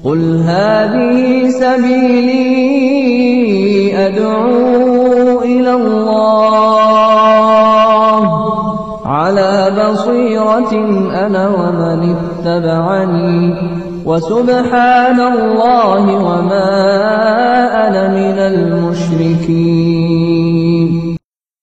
قل هذه سبيلي أدعو إلى الله على بصيرة أنا ومن اتبعني وسبحان الله وما أنا من المشركين.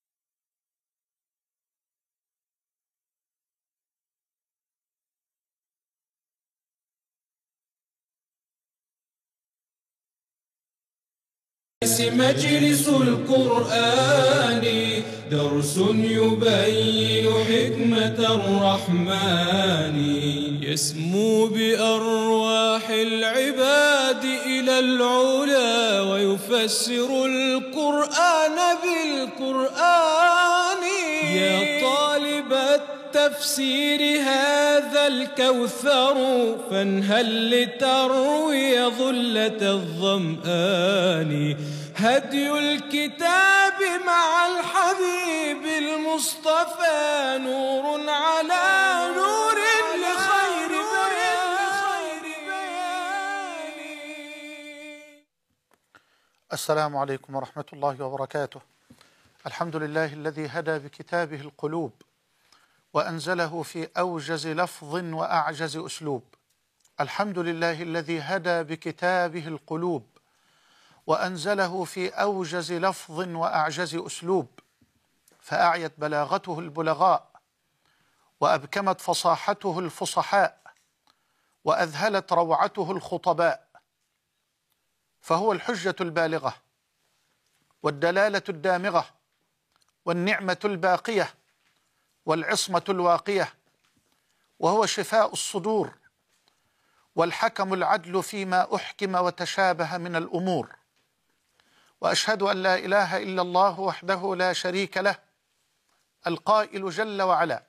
مجلس القرآن درس يبين حكمة الرحمن يسمو بأرواح العباد إلى العلا ويفسر القرآن بالقرآن. يا طالب التفسير هذا الكوثر فانهل لتروي ظلة الظمآن. هدي الكتاب مع الحبيب المصطفى نور على نور لخير بيان. السلام عليكم ورحمة الله وبركاته. الحمد لله الذي هدى بكتابه القلوب وأنزله في أوجز لفظ وأعجز أسلوب. الحمد لله الذي هدى بكتابه القلوب وأنزله في أوجز لفظ وأعجز أسلوب، فأعيت بلاغته البلغاء وأبكمت فصاحته الفصحاء وأذهلت روعته الخطباء، فهو الحجة البالغة والدلالة الدامغة والنعمة الباقية والعصمة الواقية، وهو شفاء الصدور والحكم العدل فيما أحكم وتشابه من الأمور. وأشهد أن لا إله إلا الله وحده لا شريك له القائل جل وعلا: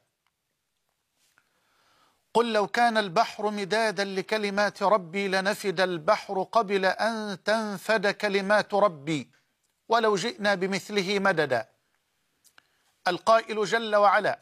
قل لو كان البحر مدادا لكلمات ربي لنفد البحر قبل أن تنفد كلمات ربي ولو جئنا بمثله مددا. القائل جل وعلا: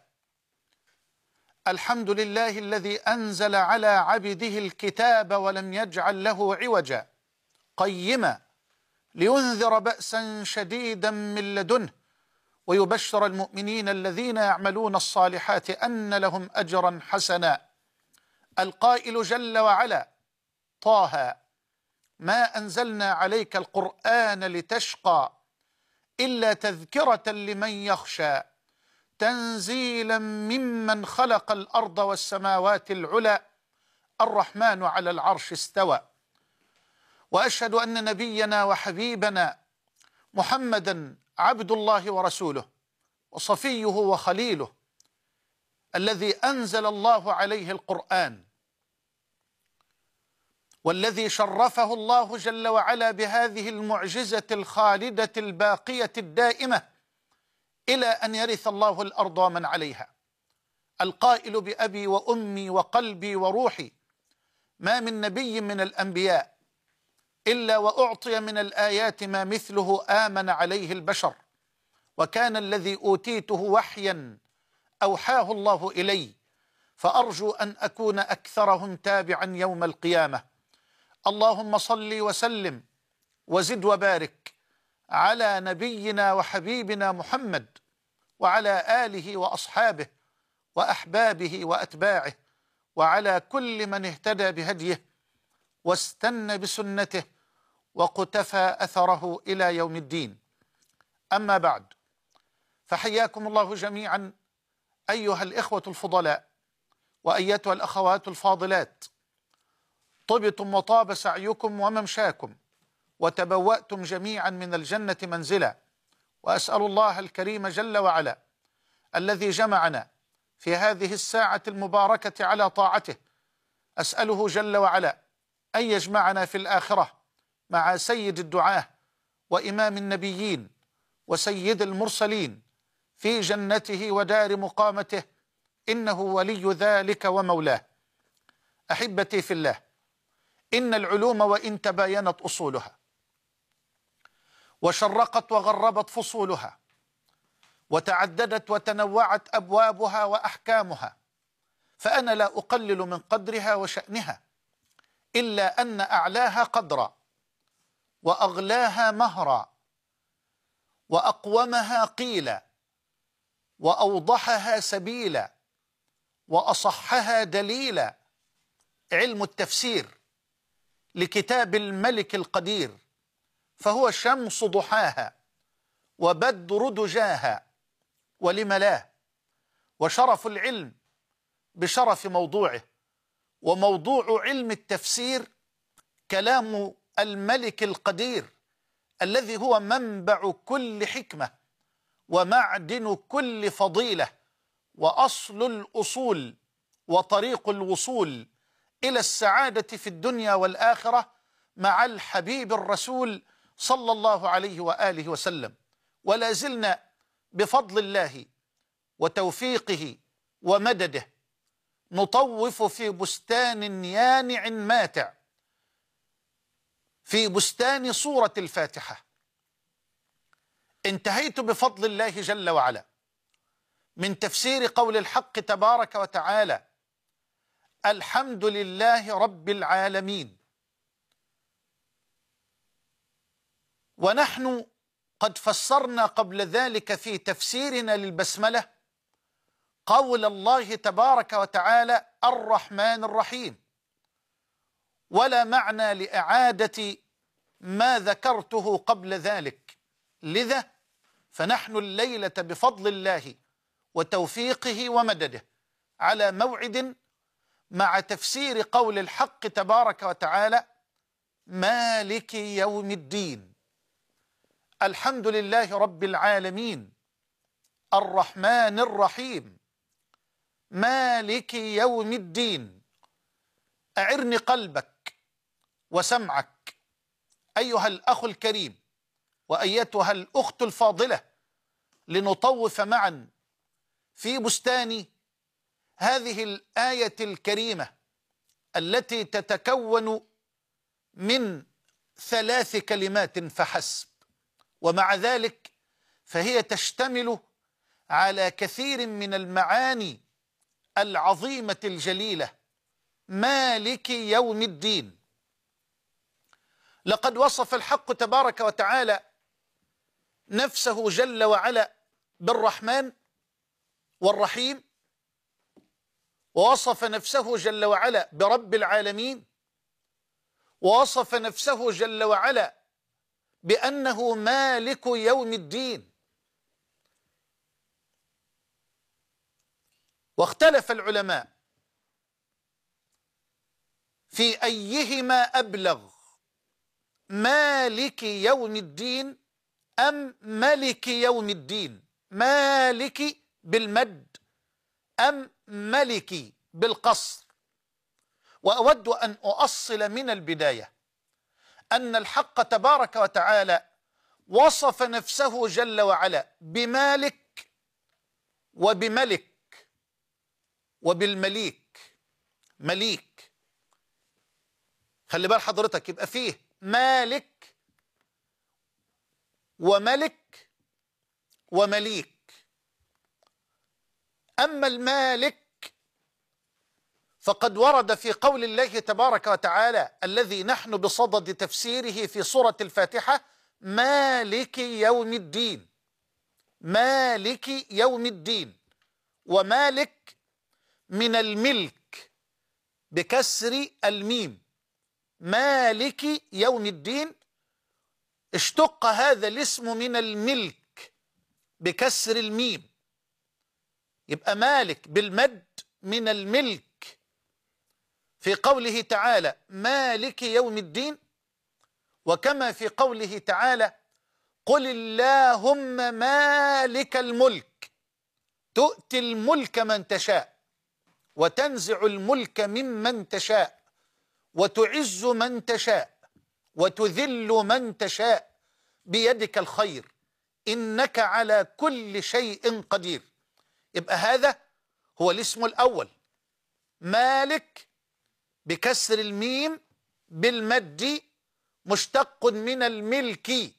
الحمد لله الذي أنزل على عبده الكتاب ولم يجعل له عوجا قيما لينذر بأسا شديدا من لدنه ويبشر المؤمنين الذين يعملون الصالحات أن لهم أجرا حسنا. القائل جل وعلا: طه ما أنزلنا عليك القرآن لتشقى إلا تذكرة لمن يخشى تنزيلا ممن خلق الأرض والسماوات العلى الرحمن على العرش استوى. وأشهد أن نبينا وحبيبنا محمدا عبد الله ورسوله وصفيه وخليله الذي أنزل الله عليه القرآن، والذي شرفه الله جل وعلا بهذه المعجزة الخالدة الباقية الدائمة إلى أن يرث الله الأرض ومن عليها. القائل بأبي وأمي وقلبي وروحي: ما من نبي من الأنبياء إلا وأعطي من الآيات ما مثله آمن عليه البشر، وكان الذي أوتيته وحيا أوحاه الله إلي، فأرجو أن أكون أكثرهم تابعا يوم القيامة. اللهم صل وسلم وزد وبارك على نبينا وحبيبنا محمد وعلى آله وأصحابه وأحبابه وأتباعه وعلى كل من اهتدى بهديه واستنى بسنته وقتفى أثره إلى يوم الدين. أما بعد، فحياكم الله جميعا أيها الإخوة الفضلاء وأيتها الأخوات الفاضلات. طبتم وطاب سعيكم وممشاكم وتبوأتم جميعا من الجنة منزلا، وأسأل الله الكريم جل وعلا الذي جمعنا في هذه الساعة المباركة على طاعته، أسأله جل وعلا أن يجمعنا في الآخرة مع سيد الدعاة وإمام النبيين وسيد المرسلين في جنته ودار مقامته، إنه ولي ذلك ومولاه. أحبتي في الله، إن العلوم وإن تباينت أصولها وشرقت وغربت فصولها وتعددت وتنوعت أبوابها وأحكامها، فأنا لا أقلل من قدرها وشأنها، إلا أن أعلاها قدرا وأغلاها مهرا وأقومها قيلا وأوضحها سبيلا وأصحها دليلا علم التفسير لكتاب الملك القدير، فهو شمس ضحاها وبدر دجاها ولم لا، وشرف العلم بشرف موضوعه، وموضوع علم التفسير كلام الملك القدير الذي هو منبع كل حكمة ومعدن كل فضيلة وأصل الأصول وطريق الوصول إلى السعادة في الدنيا والآخرة مع الحبيب الرسول صلى الله عليه وآله وسلم. ولا زلنا بفضل الله وتوفيقه ومدده نطوف في بستان يانع ماتع، في بستان سورة الفاتحة. انتهيت بفضل الله جل وعلا من تفسير قول الحق تبارك وتعالى: الحمد لله رب العالمين. ونحن قد فسرنا قبل ذلك في تفسيرنا للبسملة قول الله تبارك وتعالى: الرحمن الرحيم، ولا معنى لإعادة ما ذكرته قبل ذلك. لذا فنحن الليلة بفضل الله وتوفيقه ومدده على موعد مع تفسير قول الحق تبارك وتعالى: مالك يوم الدين. الحمد لله رب العالمين الرحمن الرحيم مالك يوم الدين. أعرني قلبك وسمعك أيها الأخ الكريم وأيتها الأخت الفاضلة لنطوف معا في بستان هذه الآية الكريمة التي تتكون من 3 كلمات فحسب، ومع ذلك فهي تشتمل على كثير من المعاني العظيمة الجليلة. مالك يوم الدين. لقد وصف الحق تبارك وتعالى نفسه جل وعلا بالرحمن والرحيم، ووصف نفسه جل وعلا برب العالمين، ووصف نفسه جل وعلا بأنه مالك يوم الدين. واختلف العلماء في أيهما أبلغ، مالك يوم الدين أم ملك يوم الدين؟ مالك بالمد أم ملك بالقصر؟ وأود أن أؤصل من البداية أن الحق تبارك وتعالى وصف نفسه جل وعلا بمالك وبملك وبالمليك. مليك، خلي بال حضرتك، يبقى فيه مالك وملك ومليك. أما المالك فقد ورد في قول الله تبارك وتعالى الذي نحن بصدد تفسيره في سورة الفاتحة: مالك يوم الدين. مالك يوم الدين. ومالك من الملك بكسر الميم. مالك يوم الدين اشتق هذا الاسم من الملك بكسر الميم، يبقى مالك بالمد من الملك. في قوله تعالى: مالك يوم الدين، وكما في قوله تعالى: قل اللهم مالك الملك تؤتي الملك من تشاء وتنزع الملك ممن تشاء وتعز من تشاء وتذل من تشاء بيدك الخير إنك على كل شيء قدير. يبقى هذا هو الاسم الأول، مالك بكسر الميم بالمد مشتق من الملك.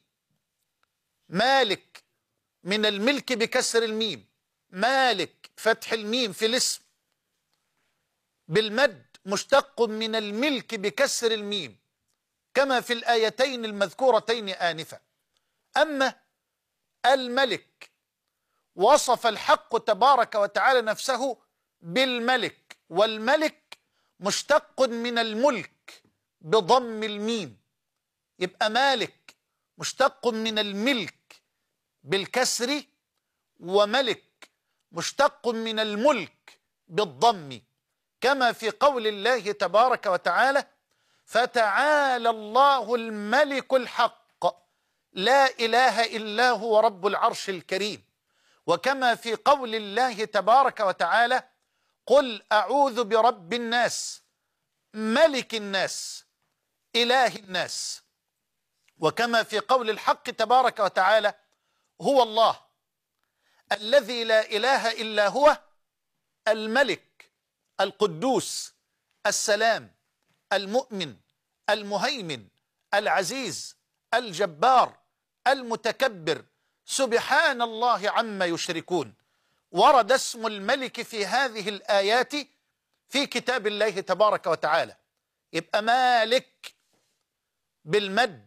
مالك من الملك بكسر الميم، مالك فتح الميم في الاسم بالمد مشتق من الملك بكسر الميم كما في الآيتين المذكورتين آنفا. أما الملك وصف الحق تبارك وتعالى نفسه بالملك، والملك مشتق من الملك بضم الميم، يبقى مالك مشتق من الملك بالكسر، وملك مشتق من الملك بالضم، كما في قول الله تبارك وتعالى: فتعالى الله الملك الحق لا إله إلا هو رب العرش الكريم. وكما في قول الله تبارك وتعالى: قل أعوذ برب الناس ملك الناس إله الناس. وكما في قول الحق تبارك وتعالى: هو الله الذي لا إله إلا هو الملك القدوس السلام المؤمن المهيمن العزيز الجبار المتكبر سبحان الله عما يشركون. ورد اسم الملك في هذه الآيات في كتاب الله تبارك وتعالى. يبقى مالك بالمد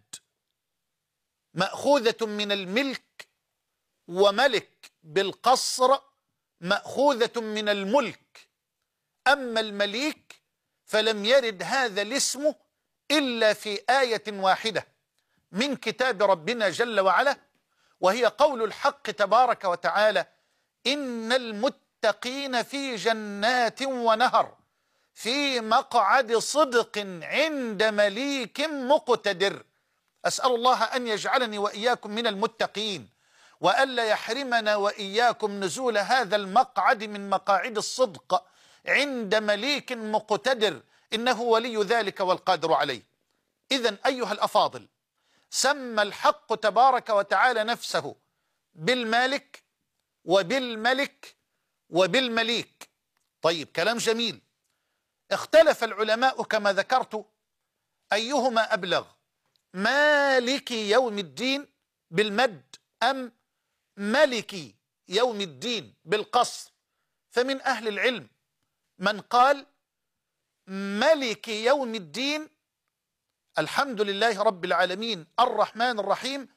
مأخوذة من الملك، وملك بالقصر مأخوذة من الملك. أما المليك فلم يرد هذا الاسم إلا في آية واحدة من كتاب ربنا جل وعلا، وهي قول الحق تبارك وتعالى: إن المتقين في جنات ونهر في مقعد صدق عند مليك مقتدر. أسأل الله أن يجعلني وإياكم من المتقين، وألا يحرمنا وإياكم نزول هذا المقعد من مقاعد الصدق عند مليك مقتدر، إنه ولي ذلك والقادر عليه. إذن أيها الأفاضل، سمى الحق تبارك وتعالى نفسه بالمالك وبالملك وبالمليك. طيب، كلام جميل. اختلف العلماء كما ذكرت أيهما أبلغ، مالك يوم الدين بالمد أم ملك يوم الدين بالقصر. فمن أهل العلم من قال ملك يوم الدين الحمد لله رب العالمين الرحمن الرحيم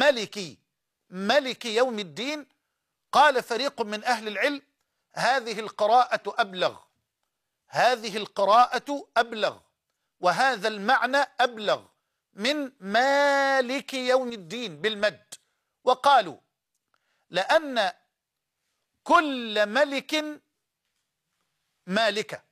ملك يوم الدين. قال فريق من أهل العلم هذه القراءة أبلغ، وهذا المعنى أبلغ من مالك يوم الدين بالمد. وقالوا لأن كل ملك مالكة،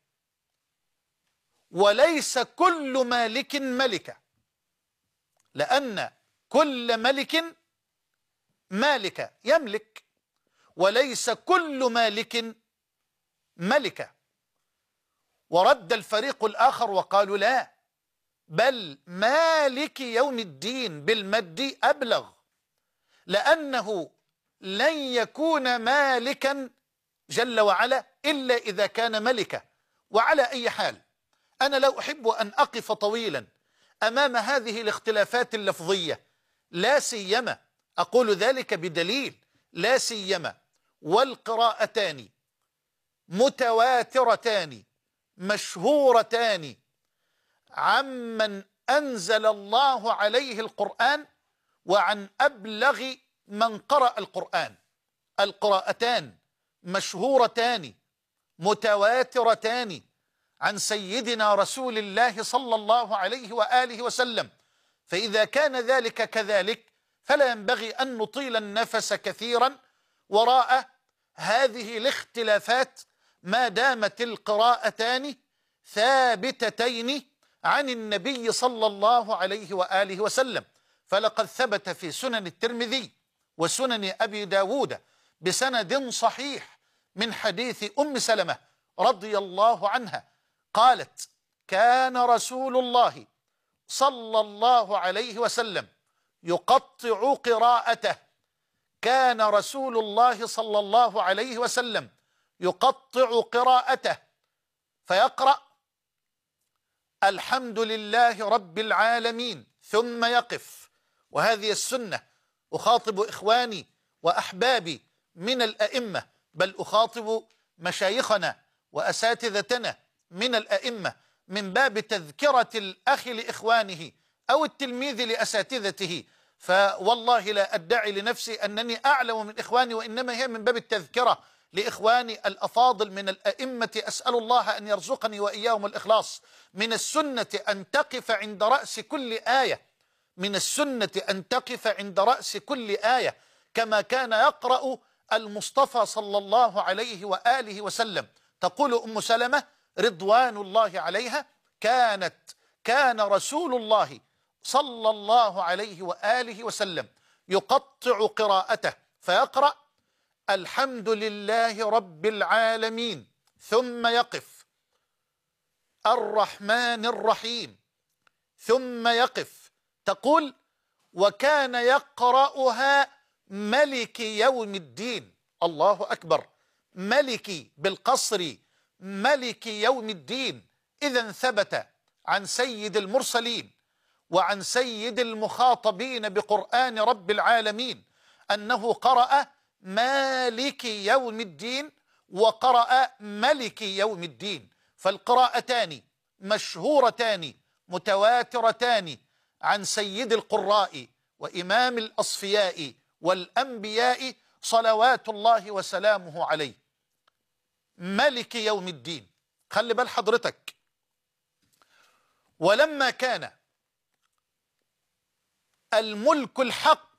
وليس كل مالك ملكة، لأن كل ملك مالكة يملك، وليس كل مالك ملكة. ورد الفريق الآخر وقالوا لا، بل مالك يوم الدين بالمد أبلغ، لأنه لن يكون مالكا جل وعلا إلا إذا كان ملكا. وعلى أي حال، أنا لا أحب أن أقف طويلا أمام هذه الاختلافات اللفظية، لا سيما أقول ذلك بدليل، لا سيما والقراءتان متواترتان مشهورتان عمن أنزل الله عليه القرآن وعن أبلغ من قرأ القرآن. القراءتان مشهورتان متواترتان عن سيدنا رسول الله صلى الله عليه وآله وسلم. فإذا كان ذلك كذلك فلا ينبغي أن نطيل النفس كثيرا وراء هذه الاختلافات ما دامت القراءتان ثابتتين عن النبي صلى الله عليه وآله وسلم. فلقد ثبت في سنن الترمذي وسنن أبي داود بسند صحيح من حديث أم سلمة رضي الله عنها قالت: كان رسول الله صلى الله عليه وسلم يقطع قراءته. كان رسول الله صلى الله عليه وسلم يقطع قراءته فيقرأ: الحمد لله رب العالمين، ثم يقف. وهذه السنة أخاطب إخواني وأحبابي من الأئمة، بل أخاطب مشايخنا وأساتذتنا من الأئمة من باب تذكرة الأخ لإخوانه أو التلميذ لأساتذته، فوالله لا أدعي لنفسي أنني أعلم من إخواني، وإنما هي من باب التذكرة لإخواني الأفاضل من الأئمة. أسأل الله أن يرزقني وإياهم الإخلاص. من السنة أن تقف عند رأس كل آية، من السنة أن تقف عند رأس كل آية كما كان يقرأ المصطفى صلى الله عليه وآله وسلم. تقول أم سلمة رضوان الله عليها: كان رسول الله صلى الله عليه وآله وسلم يقطع قراءته فيقرأ: الحمد لله رب العالمين، ثم يقف، الرحمن الرحيم، ثم يقف. تقول: وكان يقرأها ملك يوم الدين. الله أكبر، ملك بالقصر، ملك يوم الدين. إذن ثبت عن سيد المرسلين وعن سيد المخاطبين بقرآن رب العالمين أنه قرأ مالك يوم الدين وقرأ ملك يوم الدين، فالقراءتان مشهورتان متواترتان عن سيد القراء وإمام الأصفياء والأنبياء صلوات الله وسلامه عليه. ملك يوم الدين، خلي بال حضرتك. ولما كان الملك الحق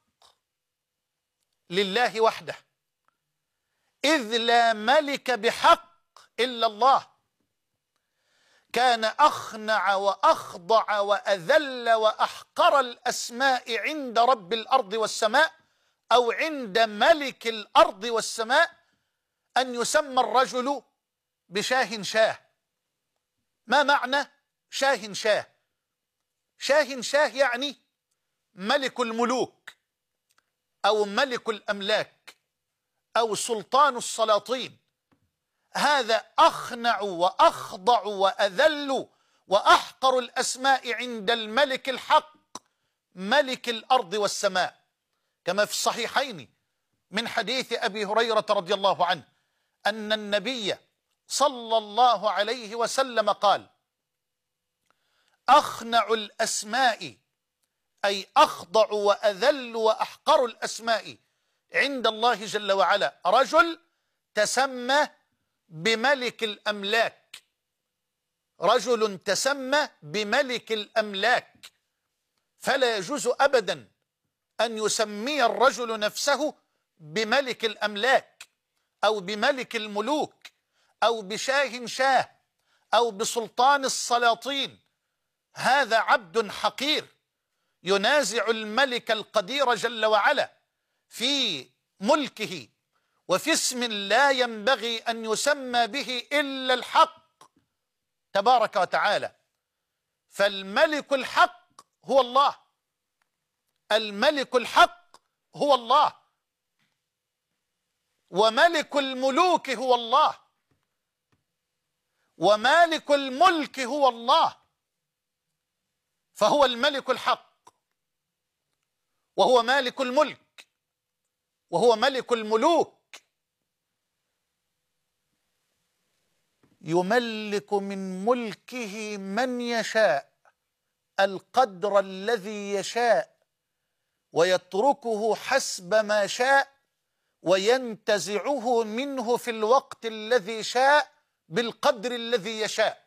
لله وحده، إذ لا ملك بحق إلا الله، كان أخنع وأخضع وأذل وأحقر الأسماء عند رب الأرض والسماء، أو عند ملك الأرض والسماء، أن يسمى الرجل بشاه شاه. ما معنى شاه شاه؟ شاه شاه يعني ملك الملوك أو ملك الأملاك أو سلطان السلاطين. هذا أخنع وأخضع وأذل وأحقر الأسماء عند الملك الحق ملك الأرض والسماء، كما في الصحيحين من حديث أبي هريرة رضي الله عنه أن النبي صلى الله عليه وسلم قال: أخنع الأسماء، أي أخضع وأذل وأحقر الأسماء عند الله جل وعلا، رجل تسمى بملك الأملاك، رجل تسمى بملك الأملاك. فلا يجوز أبدا أن يسمي الرجل نفسه بملك الأملاك أو بملك الملوك أو بشاه شاه أو بسلطان السلاطين. هذا عبد حقير ينازع الملك القدير جل وعلا في ملكه وفي اسم لا ينبغي أن يسمى به إلا الحق تبارك وتعالى. فالملك الحق هو الله، الملك الحق هو الله، وملك الملوك هو الله، ومالك الملك هو الله. فهو الملك الحق، وهو مالك الملك، وهو ملك الملوك. يملك من ملكه من يشاء القدر الذي يشاء، ويتركه حسب ما شاء، وينتزعه منه في الوقت الذي شاء بالقدر الذي يشاء.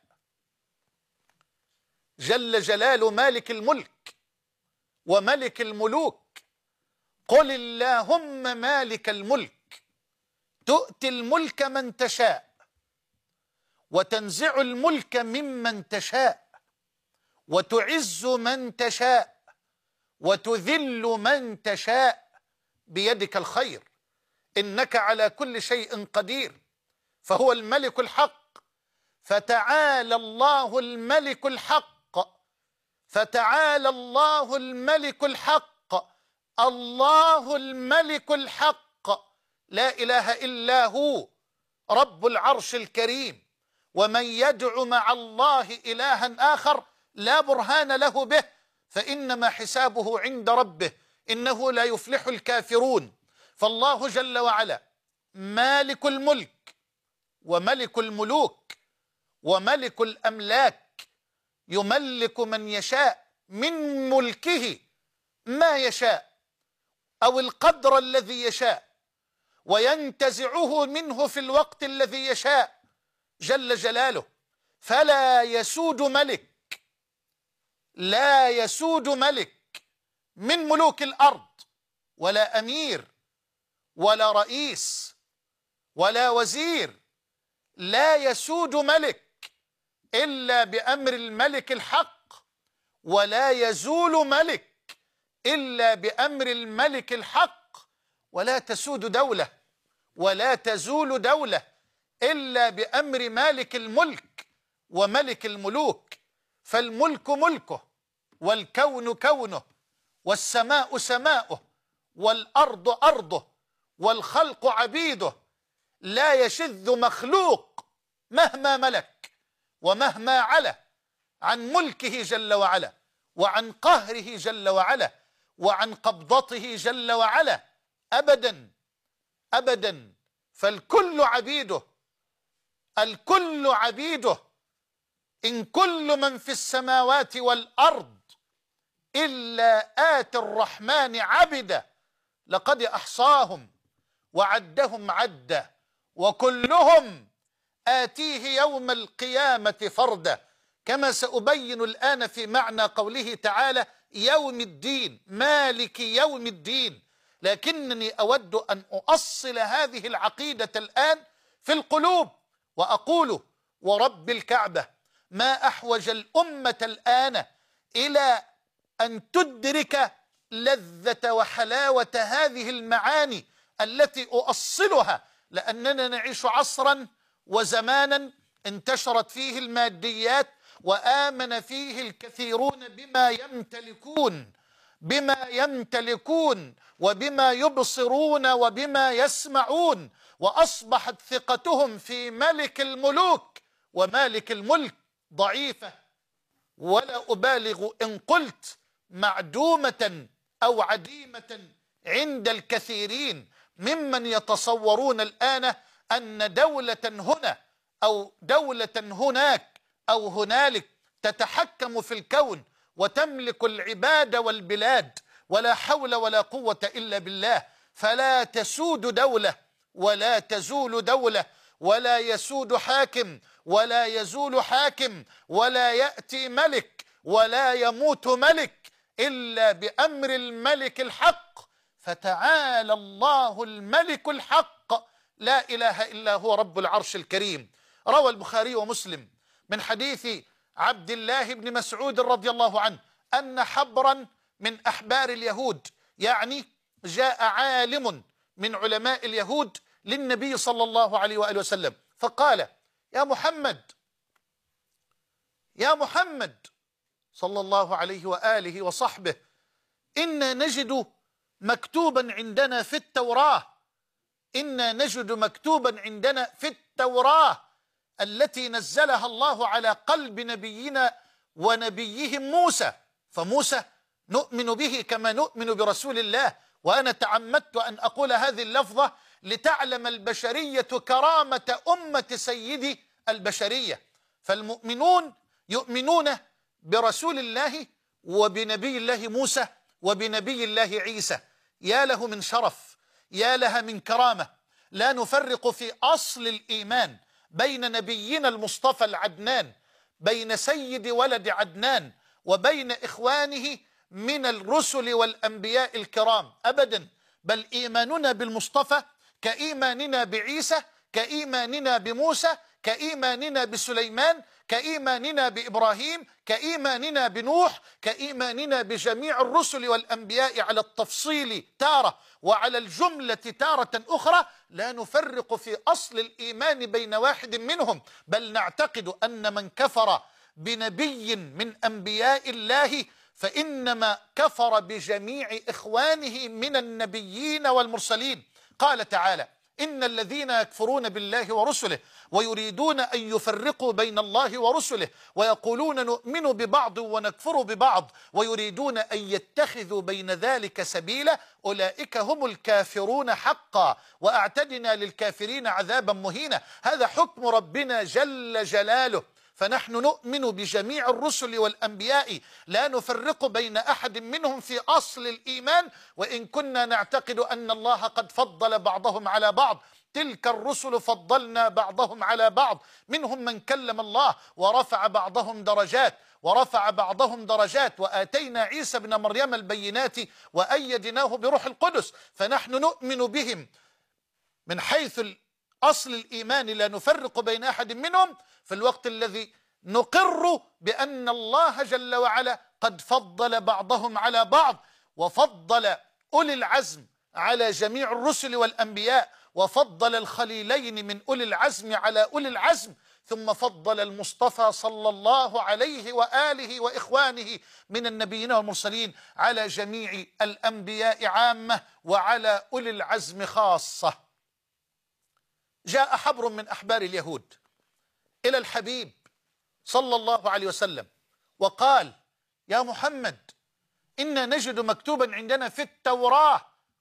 جل جلال مالك الملك وملك الملوك. قل اللهم مالك الملك تؤتي الملك من تشاء، وتنزع الملك ممن تشاء، وتعز من تشاء، وتذل من تشاء، بيدك الخير، إنك على كل شيء قدير. فهو الملك الحق. فتعالى الله الملك الحق، فتعالى الله الملك الحق، الله الملك الحق، لا إله إلا هو رب العرش الكريم. ومن يدع مع الله إلها آخر لا برهان له به فإنما حسابه عند ربه، إنه لا يفلح الكافرون. فالله جل وعلا مالك الملك وملك الملوك، وملك الأملاك، يملك من يشاء من ملكه ما يشاء أو القدر الذي يشاء، وينتزعه منه في الوقت الذي يشاء جل جلاله. فلا يسود ملك، لا يسود ملك من ملوك الأرض، ولا أمير ولا رئيس ولا وزير، لا يسود ملك إلا بأمر الملك الحق، ولا يزول ملك إلا بأمر الملك الحق، ولا تسود دولة ولا تزول دولة إلا بأمر مالك الملك وملك الملوك. فالملك ملكه، والكون كونه، والسماء سماؤه، والأرض أرضه، والخلق عبيده. لا يشذ مخلوق مهما ملك ومهما علا عن ملكه جل وعلا، وعن قهره جل وعلا، وعن قبضته جل وعلا أبدا أبدا. فالكل عبيده، الكل عبيده. إن كل من في السماوات والأرض إلا آتي الرحمن عبدا، لقد أحصاهم وعدهم عدا، وكلهم آتيه يوم القيامة فردا، كما سأبين الآن في معنى قوله تعالى يوم الدين، مالك يوم الدين. لكنني أود أن أؤصل هذه العقيدة الآن في القلوب، وأقول ورب الكعبة ما أحوج الأمة الآن إلى أن تدرك لذة وحلاوة هذه المعاني التي أؤصلها، لأننا نعيش عصرا وزمانا انتشرت فيه الماديات، وآمن فيه الكثيرون بما يمتلكون وبما يبصرون وبما يسمعون، وأصبحت ثقتهم في ملك الملوك ومالك الملك ضعيفة، ولا أبالغ إن قلت معدومة أو عديمة عند الكثيرين ممن يتصورون الآن أن دولة هنا أو دولة هناك أو هنالك تتحكم في الكون وتملك العباد والبلاد، ولا حول ولا قوة إلا بالله. فلا تسود دولة ولا تزول دولة، ولا يسود حاكم ولا يزول حاكم، ولا يأتي ملك ولا يموت ملك إلا بأمر الملك الحق. فتعالى الله الملك الحق، لا إله إلا هو رب العرش الكريم. روى البخاري ومسلم من حديث عبد الله بن مسعود رضي الله عنه أن حبرا من أحبار اليهود، يعني جاء عالم من علماء اليهود للنبي صلى الله عليه وآله وسلم، فقال يا محمد صلى الله عليه وآله وصحبه، إنا نجد مكتوبا عندنا في التوراة التي نزلها الله على قلب نبينا ونبيهم موسى، فموسى نؤمن به كما نؤمن برسول الله. وأنا تعمدت أن أقول هذه اللفظة لتعلم البشرية كرامة أمة سيد البشرية. فالمؤمنون يؤمنون برسول الله وبنبي الله موسى وبنبي الله عيسى. يا له من شرف، يا لها من كرامة. لا نفرق في أصل الإيمان بين نبينا المصطفى العدنان، بين سيد ولد عدنان، وبين إخوانه من الرسل والأنبياء الكرام أبدا، بل إيماننا بالمصطفى كإيماننا بعيسى، كإيماننا بموسى، كإيماننا بسليمان، كإيماننا بإبراهيم، كإيماننا بنوح، كإيماننا بجميع الرسل والأنبياء على التفصيل تارة وعلى الجملة تارة أخرى. لا نفرق في أصل الإيمان بين واحد منهم، بل نعتقد أن من كفر بنبي من أنبياء الله فإنما كفر بجميع إخوانه من النبيين والمرسلين. قال تعالى إن الذين يكفرون بالله ورسله ويريدون أن يفرقوا بين الله ورسله ويقولون نؤمن ببعض ونكفر ببعض ويريدون أن يتخذوا بين ذلك سبيلا أولئك هم الكافرون حقا وأعتدنا للكافرين عذابا مهينا. هذا حكم ربنا جل جلاله، فنحن نؤمن بجميع الرسل والأنبياء لا نفرق بين أحد منهم في أصل الإيمان، وإن كنا نعتقد أن الله قد فضل بعضهم على بعض. تلك الرسل فضلنا بعضهم على بعض، منهم من كلم الله ورفع بعضهم درجات وآتينا عيسى ابن مريم البينات وأيدناه بروح القدس. فنحن نؤمن بهم من حيث أصل الإيمان لا نفرق بين أحد منهم، في الوقت الذي نقر بأن الله جل وعلا قد فضل بعضهم على بعض، وفضل أولي العزم على جميع الرسل والأنبياء، وفضل الخليلين من أولي العزم على أولي العزم، ثم فضل المصطفى صلى الله عليه وآله وإخوانه من النبيين والمرسلين على جميع الأنبياء عامة وعلى أولي العزم خاصة. جاء حبر من أحبار اليهود إلى الحبيب صلى الله عليه وسلم وقال: يا محمد، إنا نجد مكتوبا عندنا في التوراة.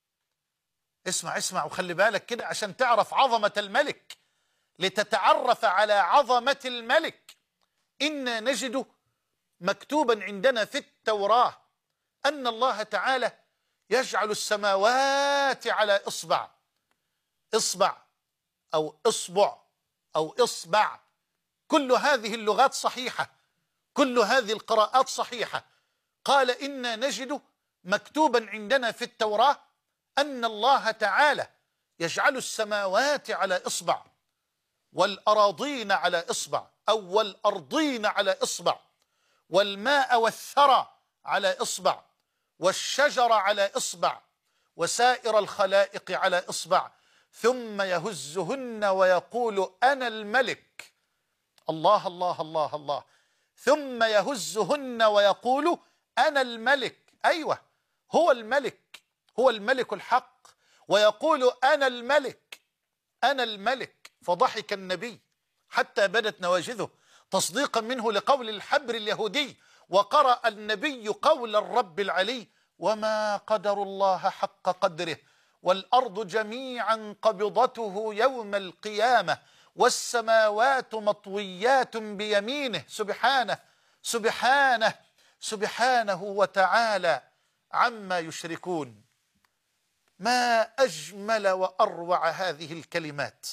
اسمع وخلي بالك كده عشان تعرف عظمة الملك، لتتعرف على عظمة الملك. إنا نجد مكتوبا عندنا في التوراة أن الله تعالى يجعل السماوات على إصبع أو إصبع أو إصبع. كل هذه اللغات صحيحة، كل هذه القراءات صحيحة. قال: إنا نجد مكتوبا عندنا في التوراة أن الله تعالى يجعل السماوات على إصبع، والأراضين على إصبع، أو والأرضين على إصبع، والماء والثرى على إصبع، والشجر على إصبع، وسائر الخلائق على إصبع، ثم يهزهن ويقول: أنا الملك. الله الله الله الله. ثم يهزهن ويقول: أنا الملك. أيوة، هو الملك، هو الملك الحق، ويقول: أنا الملك، أنا الملك. فضحك النبي حتى بدت نواجذه تصديقا منه لقول الحبر اليهودي، وقرأ النبي قول الرب العلي: وما قدر الله حق قدره، والأرض جميعا قبضته يوم القيامة، والسماوات مطويات بيمينه. سبحانه سبحانه سبحانه وتعالى عما يشركون. ما أجمل وأروع هذه الكلمات.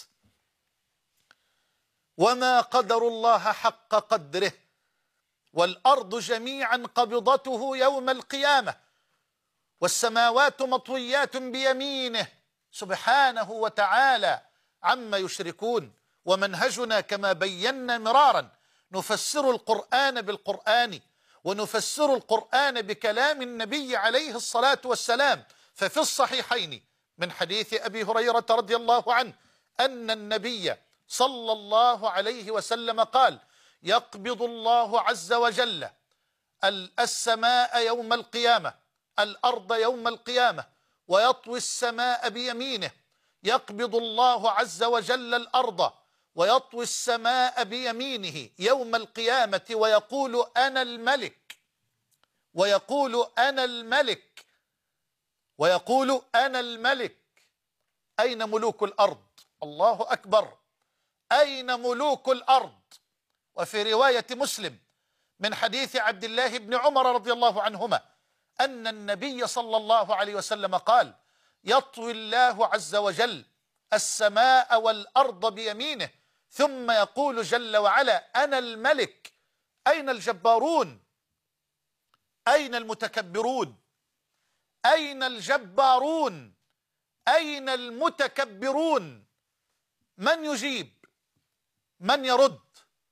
وما قدر الله حق قدره، والأرض جميعا قبضته يوم القيامة، والسماوات مطويات بيمينه. سبحانه وتعالى عما يشركون. ومنهجنا كما بينا مرارا نفسر القرآن بالقرآن، ونفسر القرآن بكلام النبي عليه الصلاة والسلام. ففي الصحيحين من حديث أبي هريرة رضي الله عنه أن النبي صلى الله عليه وسلم قال: يقبض الله عز وجل السماء يوم القيامة، الأرض يوم القيامة، ويطوي السماء بيمينه. يقبض الله عز وجل الأرض ويطوي السماء بيمينه يوم القيامة، ويقول: أنا الملك، ويقول: أنا الملك، ويقول: أنا الملك. أين ملوك الأرض؟ الله أكبر. أين ملوك الأرض؟ وفي رواية مسلم من حديث عبد الله بن عمر رضي الله عنهما أن النبي صلى الله عليه وسلم قال: يطوي الله عز وجل السماء والأرض بيمينه، ثم يقول جل وعلا: أنا الملك. أين الجبارون؟ أين المتكبرون؟ أين الجبارون؟ أين المتكبرون؟ من يجيب؟ من يرد؟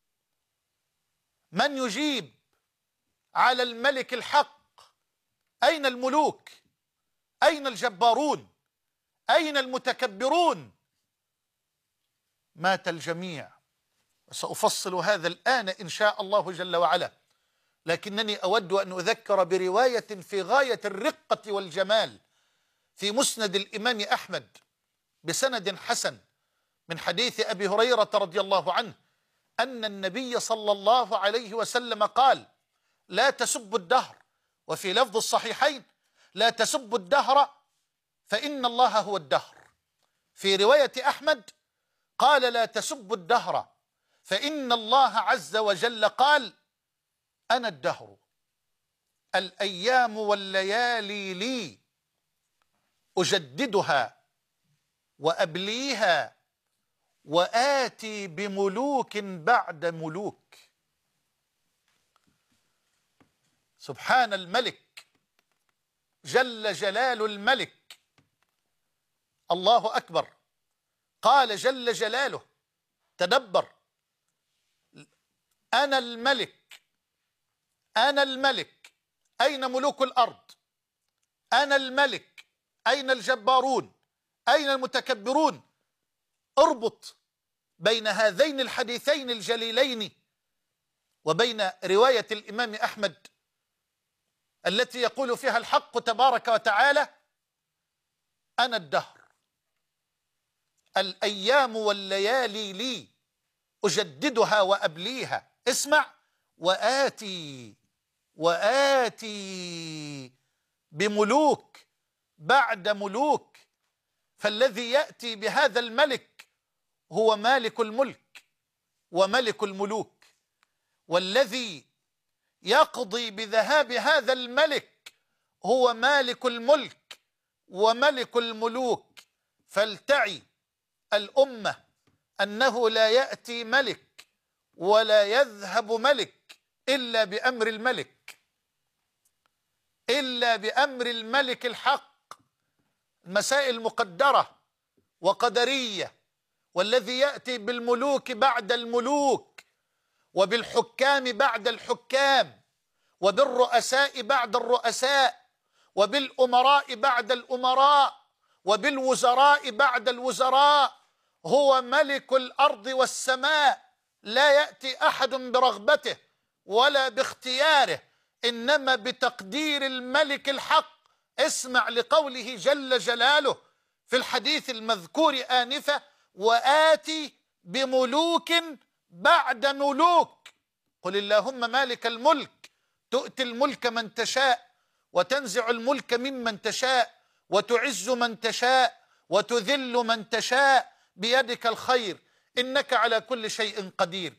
من يجيب على الملك الحق؟ أين الملوك؟ أين الجبارون؟ أين المتكبرون؟ مات الجميع. وسأفصل هذا الآن إن شاء الله جل وعلا، لكنني أود أن أذكر برواية في غاية الرقة والجمال في مسند الإمام أحمد بسند حسن من حديث أبي هريرة رضي الله عنه أن النبي صلى الله عليه وسلم قال: لا تسبوا الدهر. وفي لفظ الصحيحين: لا تسبوا الدهر فإن الله هو الدهر. في رواية أحمد قال: لا تسبوا الدهر فإن الله عز وجل قال: أنا الدهر، الأيام والليالي لي، أجددها وأبليها، وآتي بملوك بعد ملوك. سبحان الملك، جل جلال الملك، الله أكبر. قال جل جلاله، تدبر: أنا الملك، أنا الملك، أين ملوك الأرض؟ أنا الملك، أين الجبارون؟ أين المتكبرون؟ اربط بين هذين الحديثين الجليلين وبين رواية الإمام أحمد التي يقول فيها الحق تبارك وتعالى: أنا الدهر، الأيام والليالي لي، أجددها وأبليها. اسمع: وآتي بملوك بعد ملوك. فالذي يأتي بهذا الملك هو مالك الملك وملك الملوك، والذي يقضي بذهاب هذا الملك هو مالك الملك وملك الملوك. فلتعي الأمة أنه لا يأتي ملك ولا يذهب ملك إلا بأمر الملك، إلا بأمر الملك الحق. المسائل مقدرة وقدرية، والذي يأتي بالملوك بعد الملوك، وبالحكام بعد الحكام، وبالرؤساء بعد الرؤساء، وبالأمراء بعد الأمراء، وبالوزراء بعد الوزراء، هو ملك الأرض والسماء. لا يأتي أحد برغبته ولا باختياره، إنما بتقدير الملك الحق. اسمع لقوله جل جلاله في الحديث المذكور آنفة: وآتي بملوك بعد ملوك. قل اللهم مالك الملك تؤتي الملك من تشاء، وتنزع الملك ممن تشاء، وتعز من تشاء، وتذل من تشاء، بيدك الخير، إنك على كل شيء قدير.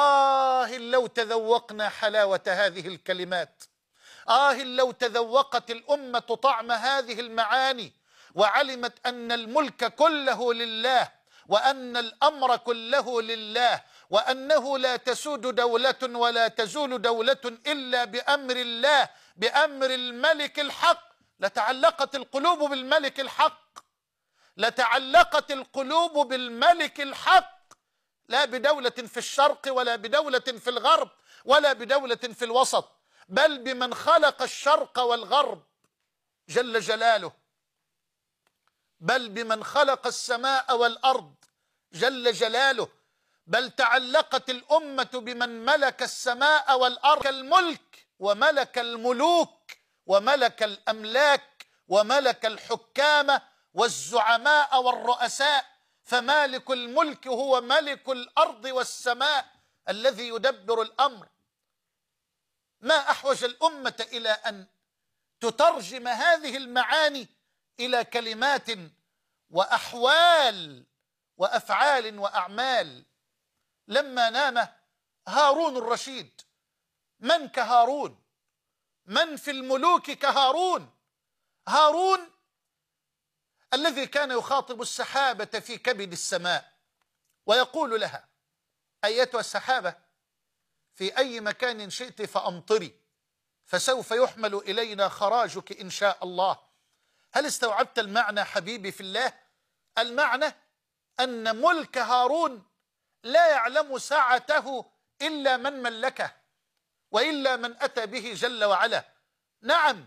لو تذوقنا حلاوة هذه الكلمات، لو تذوقت الأمة طعم هذه المعاني، وعلمت أن الملك كله لله، وأن الأمر كله لله، وأنه لا تسود دولة ولا تزول دولة إلا بأمر الله، بأمر الملك الحق. لتعلقت القلوب بالملك الحق، لتعلقت القلوب بالملك الحق، لا بدولة في الشرق ولا بدولة في الغرب ولا بدولة في الوسط، بل بمن خلق الشرق والغرب جل جلاله، بل بمن خلق السماء والأرض جل جلاله. بل تعلقت الأمة بمن ملك السماء والأرض، الملك وملك الملوك وملك الأملاك وملك الحكام والزعماء والرؤساء. فمالك الملك هو ملك الأرض والسماء الذي يدبر الأمر. ما أحوج الأمة إلى أن تترجم هذه المعاني إلى كلمات وأحوال وأفعال وأعمال. لما نام هارون الرشيد، من كهارون؟ من في الملوك كهارون؟ هارون الذي كان يخاطب السحابة في كبد السماء ويقول لها: أيتها السحابة، في أي مكان شئت فأمطري، فسوف يحمل إلينا خراجك إن شاء الله. هل استوعبت المعنى حبيبي في الله؟ المعنى أن ملك هارون لا يعلم سعته إلا من ملكه، وإلا من أتى به جل وعلا. نعم،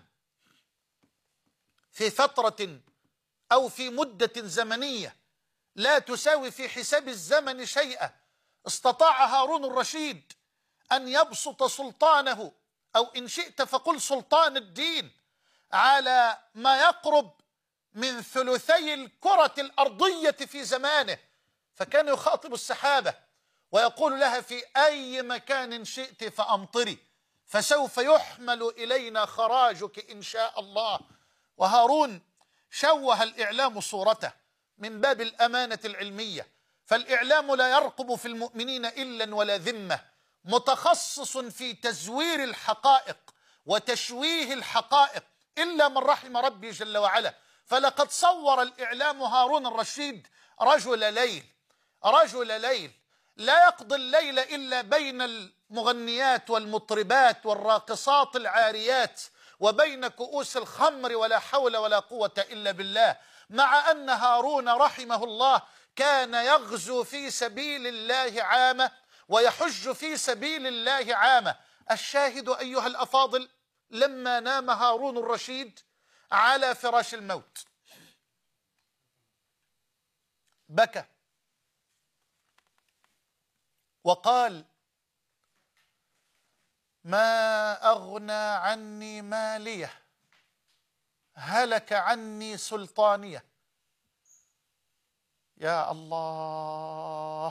في فترة أو في مدة زمنية لا تساوي في حساب الزمن شيئا، استطاع هارون الرشيد أن يبسط سلطانه، أو إن شئت فقل سلطان الدين، على ما يقرب من ثلثي الكرة الأرضية في زمانه. فكان يخاطب السحابة ويقول لها: في أي مكان شئت فأمطري، فسوف يحمل إلينا خراجك إن شاء الله. وهارون شوه الإعلام صورته من باب الأمانة العلمية، فالإعلام لا يرقب في المؤمنين إلا ولا ذمة، متخصص في تزوير الحقائق وتشويه الحقائق إلا من رحم ربي جل وعلا. فلقد صور الإعلام هارون الرشيد رجل ليل لا يقضي الليل إلا بين المغنيات والمطربات والراقصات العاريات وبين كؤوس الخمر، ولا حول ولا قوة إلا بالله. مع أن هارون رحمه الله كان يغزو في سبيل الله عامة ويحج في سبيل الله عامة. الشاهد أيها الأفاضل، لما نام هارون الرشيد على فراش الموت بكى وقال: ما أغنى عني مالية، هلك عني سلطانية. يا الله،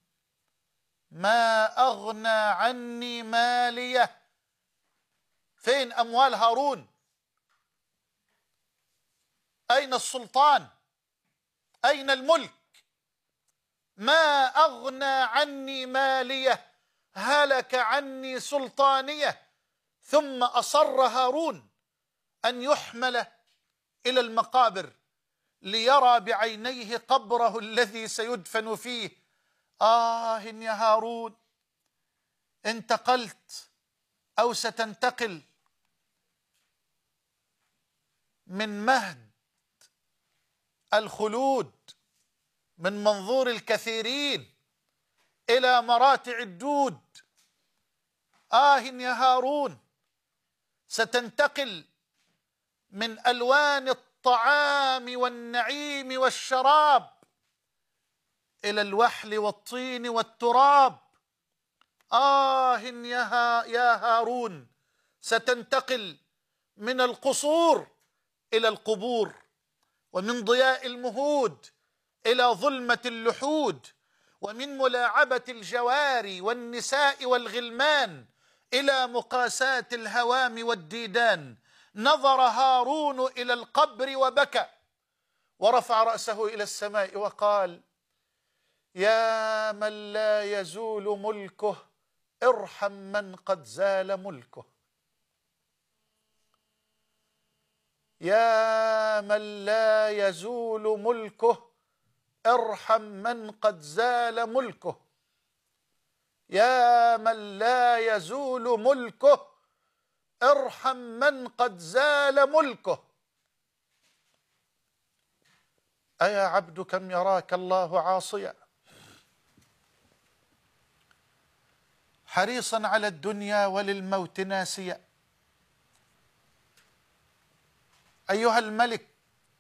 ما أغنى عني مالية. فين أموال هارون؟ أين السلطان؟ أين الملك؟ ما أغنى عني مالية، هلك عني سلطانية. ثم أصر هارون أن يحمل إلى المقابر ليرى بعينيه قبره الذي سيدفن فيه. يا هارون، انتقلت أو ستنتقل من مهد الخلود من منظور الكثيرين إلى مراتع الدود. يا هارون، ستنتقل من ألوان الطعام والنعيم والشراب إلى الوحل والطين والتراب. يا هارون، ستنتقل من القصور إلى القبور، ومن ضياء المهود إلى ظلمة اللحود، ومن ملاعبة الجواري والنساء والغلمان إلى مقاساة الهوام والديدان. نظر هارون إلى القبر وبكى، ورفع رأسه إلى السماء وقال: يا من لا يزول ملكه، ارحم من قد زال ملكه. يا من لا يزول ملكه، ارحم من قد زال ملكه. يا من لا يزول ملكه، ارحم من قد زال ملكه. أيا عبد كم يراك الله عاصيا، حريصا على الدنيا وللموت ناسيا. أيها الملك،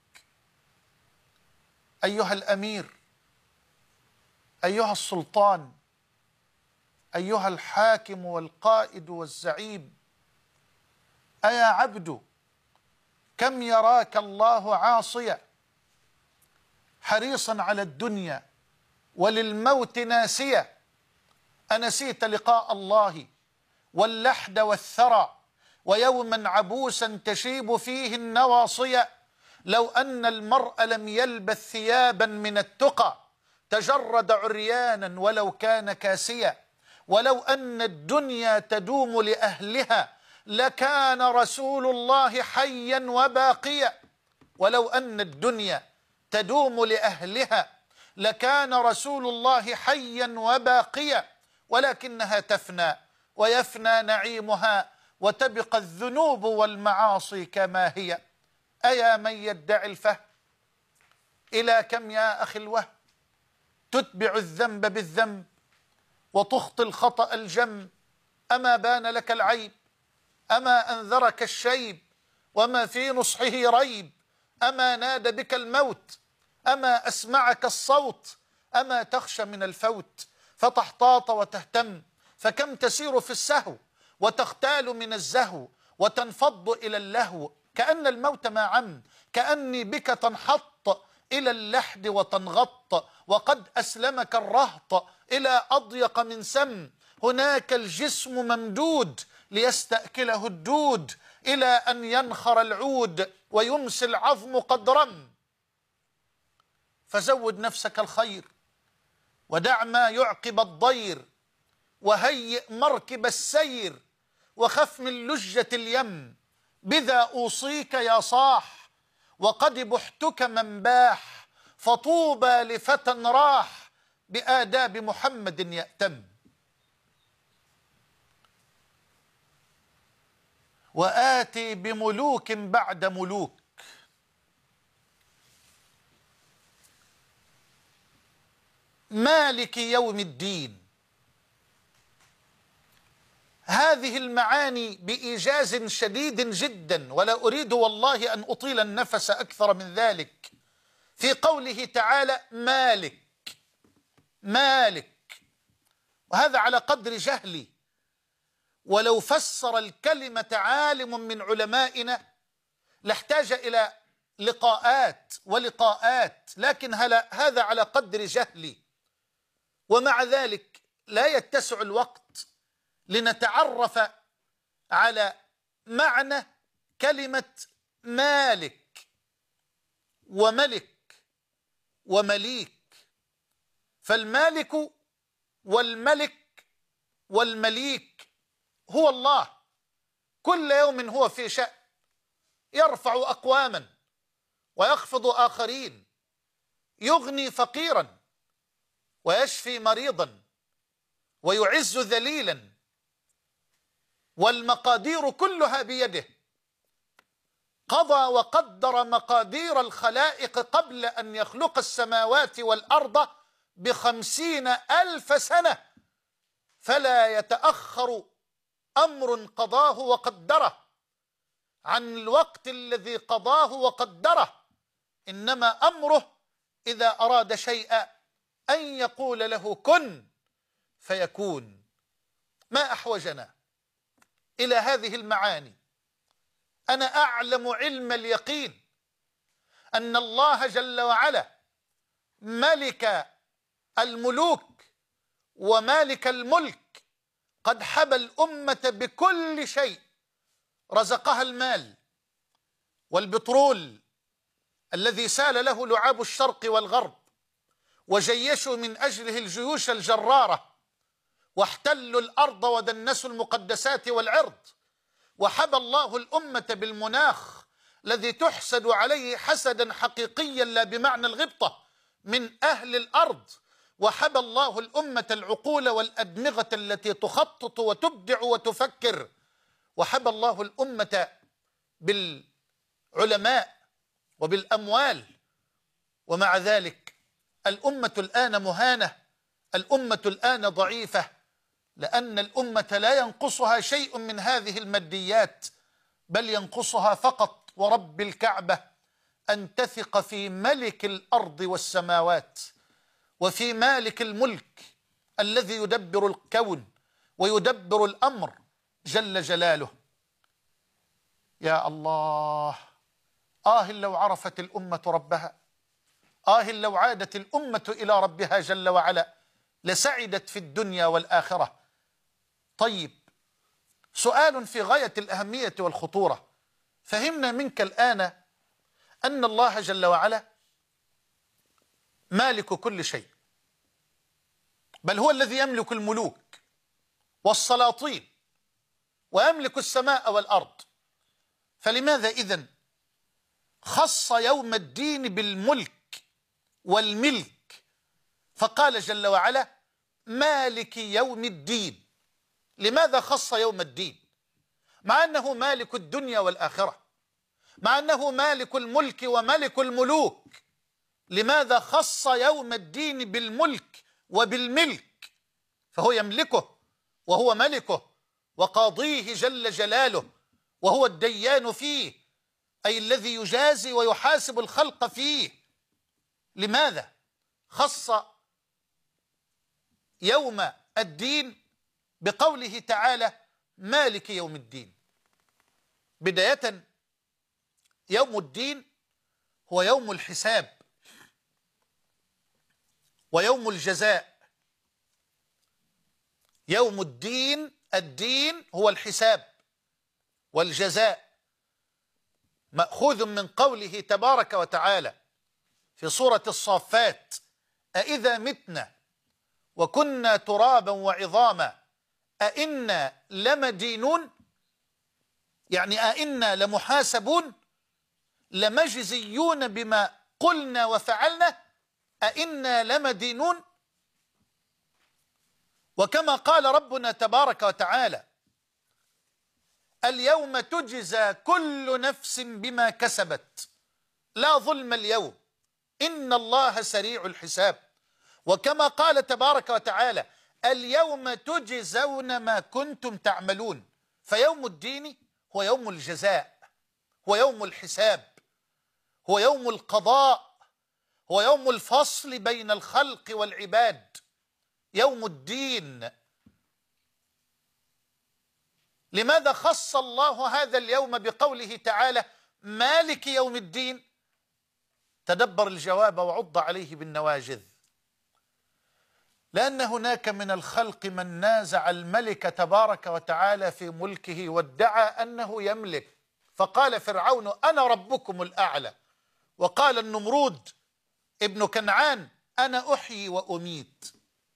أيها الأمير، أيها السلطان، أيها الحاكم والقائد والزعيم، أيا عبد كم يراك الله عاصيا، حريصا على الدنيا وللموت ناسيا. أنسيت لقاء الله واللحد والثرى ويوما عبوسا تشيب فيه النواصيا؟ لو أن المرء لم يلبث ثيابا من التقى تجرد عريانا ولو كان كاسيا. ولو أن الدنيا تدوم لأهلها لكان رسول الله حيا وباقيا. ولو أن الدنيا تدوم لأهلها لكان رسول الله حيا وباقيا، ولكنها تفنى ويفنى نعيمها وتبقى الذنوب والمعاصي كما هي. أيا من يدعي الفهم، إلى كم يا أخي الوهم تتبع الذنب بالذنب وتخطي الخطأ الجم؟ أما بان لك العيب، أما أنذرك الشيب، وما في نصحه ريب؟ أما نادى بك الموت، أما أسمعك الصوت؟ أما تخشى من الفوت فتحتاط وتهتم؟ فكم تسير في السهو وتختال من الزهو وتنفض إلى اللهو، كأن الموت ما عم، كأني بك تنحط إلى اللحد وتنغط، وقد أسلمك الرهط إلى أضيق من سم. هناك الجسم ممدود ليستأكله الدود، إلى أن ينخر العود ويمسي العظم قد رم. فزود نفسك الخير ودع ما يعقب الضير، وهيئ مركب السير، وخف من لجة اليم، بذا أوصيك يا صاح، وقد بحتك من باح، فطوبى لفتى راح بآداب محمد يأتم. وآتي بملوك بعد ملوك، مالك يوم الدين. هذه المعاني بإيجاز شديد جدا، ولا أريد والله أن أطيل النفس أكثر من ذلك، في قوله تعالى مالك مالك، وهذا على قدر جهلي، ولو فسر الكلمة عالم من علمائنا لاحتاج إلى لقاءات ولقاءات، لكن هذا على قدر جهلي، ومع ذلك لا يتسع الوقت لنتعرف على معنى كلمة مالك وملك ومليك. فالمالك والملك والمليك هو الله، كل يوم هو في شأن، يرفع أقواما ويخفض آخرين، يغني فقيرا ويشفي مريضا ويعز ذليلا، والمقادير كلها بيده. قضى وقدر مقادير الخلائق قبل أن يخلق السماوات والأرض ب50,000 سنة، فلا يتأخر أمر قضاه وقدره عن الوقت الذي قضاه وقدره، إنما أمره إذا أراد شيئا أن يقول له كن فيكون. ما أحوجنا إلى هذه المعاني؟ أنا أعلم علم اليقين أن الله جل وعلا ملك الملوك ومالك الملك قد حبى الأمة بكل شيء، رزقها المال والبترول الذي سال له لعاب الشرق والغرب، وجيشوا من أجله الجيوش الجرارة، واحتلوا الأرض ودنسوا المقدسات والعرض، وحبى الله الأمة بالمناخ الذي تحسد عليه حسدا حقيقيا لا بمعنى الغبطة من أهل الأرض، وحبى الله الأمة العقول والأدمغة التي تخطط وتبدع وتفكر، وحبى الله الأمة بالعلماء وبالأموال. ومع ذلك الأمة الآن مهانة، الأمة الآن ضعيفة، لأن الأمة لا ينقصها شيء من هذه الماديات، بل ينقصها فقط ورب الكعبة أن تثق في ملك الأرض والسماوات، وفي مالك الملك الذي يدبر الكون ويدبر الأمر جل جلاله. يا الله، لو عرفت الأمة ربها، لو عادت الأمة إلى ربها جل وعلا لسعدت في الدنيا والآخرة. طيب، سؤال في غاية الأهمية والخطورة. فهمنا منك الآن أن الله جل وعلا مالك كل شيء، بل هو الذي يملك الملوك والسلاطين ويملك السماء والأرض. فلماذا إذن خص يوم الدين بالملك والملك، فقال جل وعلا مالك يوم الدين؟ لماذا خص يوم الدين مع أنه مالك الدنيا والآخرة، مع أنه مالك الملك وملك الملوك؟ لماذا خص يوم الدين بالملك وبالملك؟ فهو يملكه وهو ملكه وقاضيه جل جلاله، وهو الديان فيه، أي الذي يجازي ويحاسب الخلق فيه. لماذا خص يوم الدين بقوله تعالى مالك يوم الدين؟ بداية، يوم الدين هو يوم الحساب ويوم الجزاء. يوم الدين، الدين هو الحساب والجزاء، مأخوذ من قوله تبارك وتعالى في سورة الصافات أإذا متنا وكنا ترابا وعظاما أئنا لمدينون، يعني أئنا لمحاسبون، لمجزيون بما قلنا وفعلنا، أئنا لمدينون. وكما قال ربنا تبارك وتعالى: اليوم تجزى كل نفس بما كسبت لا ظلم اليوم إن الله سريع الحساب. وكما قال تبارك وتعالى: اليوم تجزون ما كنتم تعملون. فيوم الدين هو يوم الجزاء، هو يوم الحساب، هو يوم القضاء، هو يوم الفصل بين الخلق والعباد، يوم الدين. لماذا خص الله هذا اليوم بقوله تعالى: مالك يوم الدين؟ تدبر الجواب وعض عليه بالنواجذ. لأن هناك من الخلق من نازع الملك تبارك وتعالى في ملكه وادعى أنه يملك، فقال فرعون: أنا ربكم الأعلى، وقال النمرود ابن كنعان: أنا أحيي وأميت.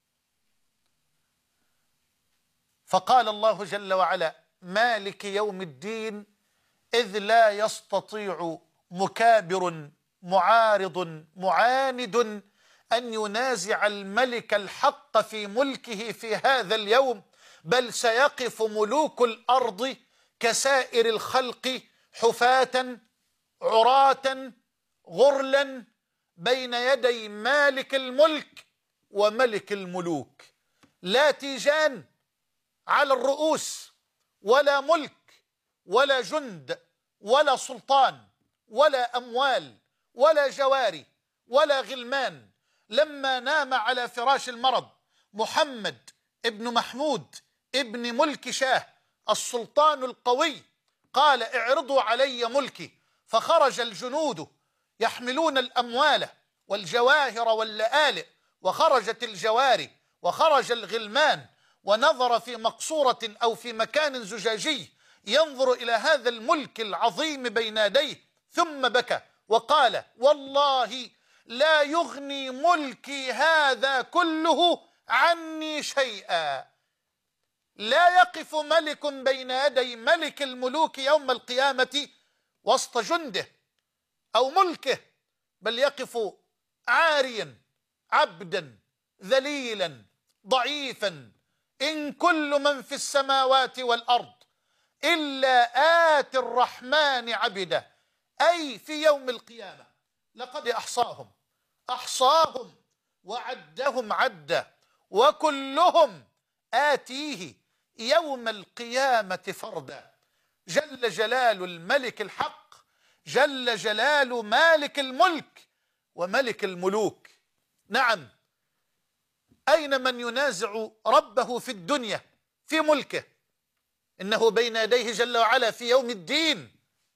فقال الله جل وعلا: مالك يوم الدين، إذ لا يستطيع مكابر معارض معاند أن ينازع الملك الحق في ملكه في هذا اليوم، بل سيقف ملوك الأرض كسائر الخلق حفاة عراة غرلا بين يدي مالك الملك وملك الملوك، لا تيجان على الرؤوس، ولا ملك، ولا جند، ولا سلطان، ولا أموال، ولا جواري، ولا غلمان. لما نام على فراش المرض محمد ابن محمود ابن ملك شاه السلطان القوي، قال: اعرضوا علي ملكي. فخرج الجنود يحملون الأموال والجواهر واللآلئ، وخرجت الجواري، وخرج الغلمان، ونظر في مقصورة أو في مكان زجاجي ينظر إلى هذا الملك العظيم بين يديه، ثم بكى وقال: والله لا يغني ملكي هذا كله عني شيئا. لا يقف ملك بين يدي ملك الملوك يوم القيامة وسط جنده أو ملكه، بل يقف عاريا عبدا ذليلا ضعيفا. إن كل من في السماوات والأرض إلا آتي الرحمن عبدا، أي في يوم القيامة. لقد أحصاهم وعدهم عدا، وكلهم آتيه يوم القيامة فردا. جل جلال الملك الحق، جل جلال مالك الملك وملك الملوك. نعم، أين من ينازع ربه في الدنيا في ملكه؟ إنه بين يديه جل وعلا في يوم الدين